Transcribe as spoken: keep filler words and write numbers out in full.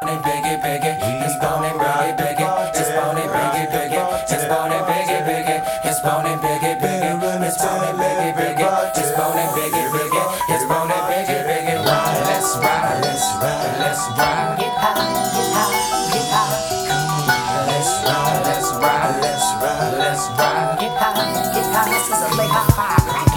it, biggie, biggie. It's bone it, biggie, biggie. It's bone it, biggie, biggie. It's bone it, biggie, biggie. It's bone it, biggie, biggie. It's bone it, biggie, biggie. It's bone it, biggie, biggie. It's bone it, biggie, biggie. Ride, let's ride, let's ride, let's ride. Get high, get high, get high. Come on, let's ride, let's ride, let's ride, let's ride. Get high, get high. This is a late high five.